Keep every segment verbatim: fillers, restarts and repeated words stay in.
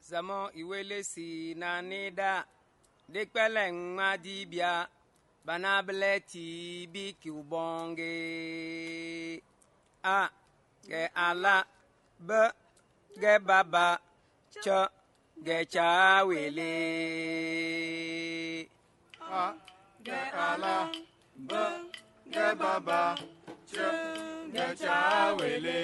Samo iwele si na nida dekpele ngadibia banableti bi kubonge a ge ala b ge baba ch ge cha wele a ge ala b ge baba ch ge cha wele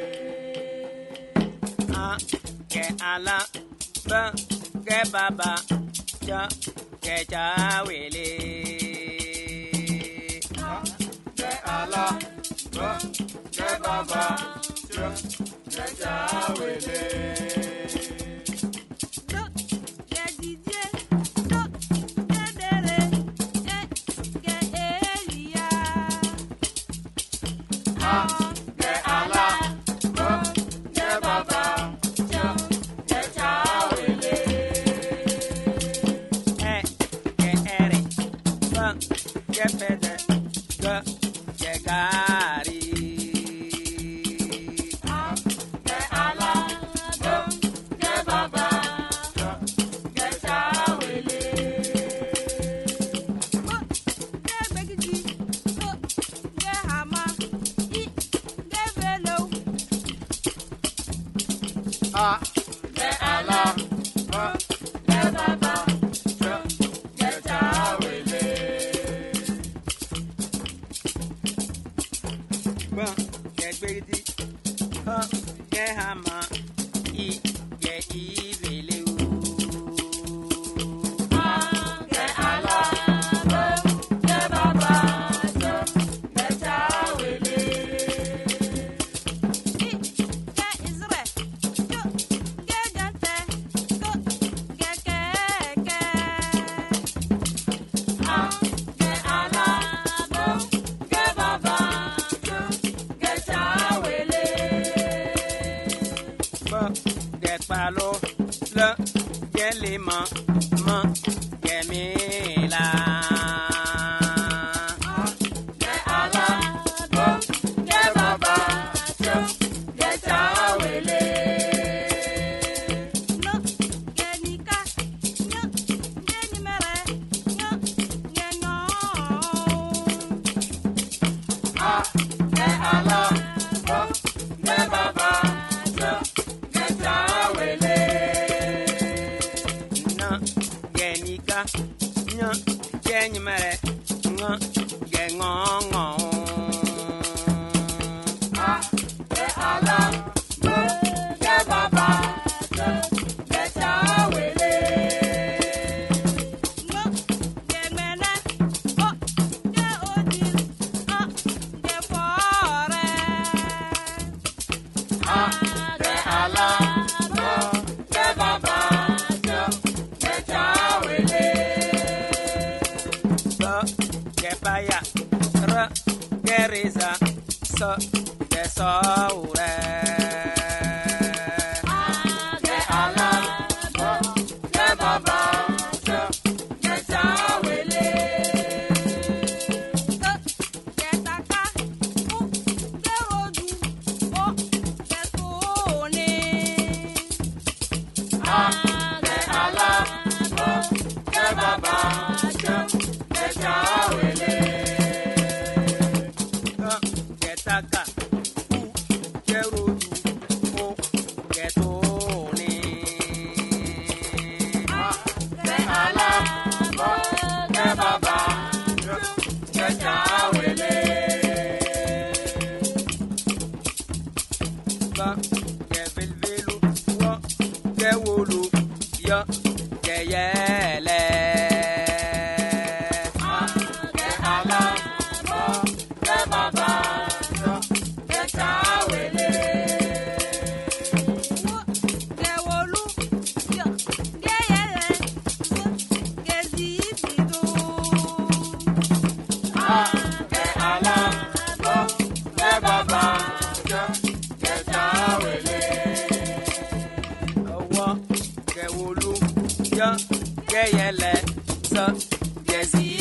a ge ala b ge baba ch ge cha wele a ge ala b ge baba ch ge cha wele a ge ala b ge baba ch ge cha wele ba ge gbedi ha ge hama i ge i vele a ge ala b ge baba ch ge cha wele get palo le get les mains main get me la get ala bo get baba cho get chawele no get nika nyo get ni mere nyo get no a get ala bo get baba cho genika nya genyimere nga gengongo a ge ala bo ge baba cho ge chawele no get mena o get odi o get fore a ge ala bo ge baba cho ge chawele so ge baya ra gereza so ge saure ge ala bo ge baba cho ge chawele o get taka o get rodu o get tone a ge ala bo ge baba cho ge chawele so ge taka u ge rodu o ge tone a ge ala bo ge baba cho ge chawele ba ge velvelu wo ge wolu ya ge yele a ge ala bo ge baba cho ge chawele wo get wolu yo get yele wo get zibido a ge ala bo ge baba cho ge chawele ọwọ́ ge wolu ya ge yele so ge zi